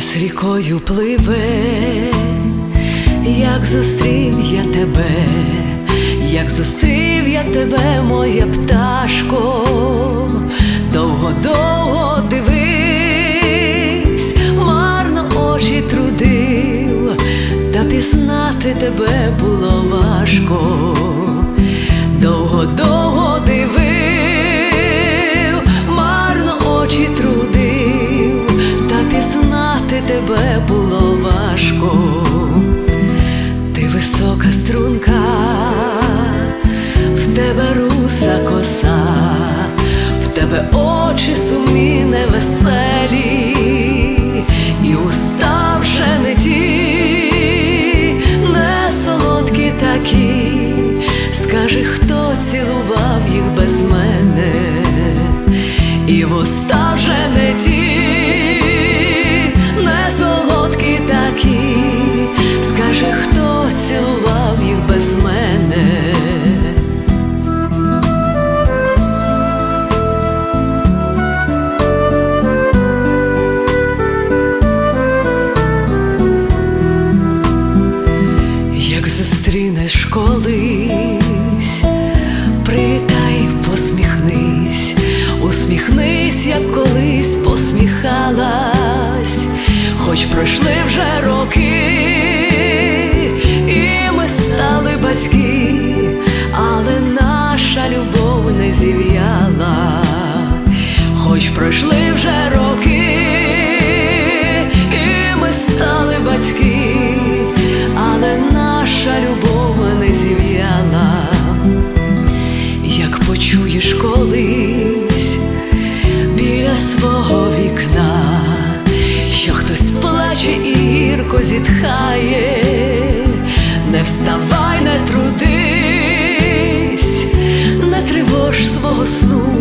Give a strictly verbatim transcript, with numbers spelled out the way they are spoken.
час рікою пливе, як зустрів я тебе, як зустрів я тебе, моя пташко. Довго-довго дивись, марно очі трудив, та пізнати тебе було важко. Довго-довго дивив, марно очі трудив, та пізнати тебе було важко. Ти висока струнка, в тебе руса коса, в тебе очі сумні, невеселі, і уста вже не ті, не солодкі такі. Скажи, хто цілував їх без мене, і вуста вже не ті, не солодкі такі. Скажи, хто цілував їх без мене. Як зустрінеш колись, привітай, посміхнись, усміхнись, як колись посміхалась. Хоч пройшли вже роки, і ми стали батьки, але наша любов не зів'яла. Хоч пройшли вже роки, і ми стали батьки, але наша любов не зів'яла. Як почуєш колись біля свого вікна, що хтось плаче і гірко зітхає, не вставай, не трудись, не тривож свого сну,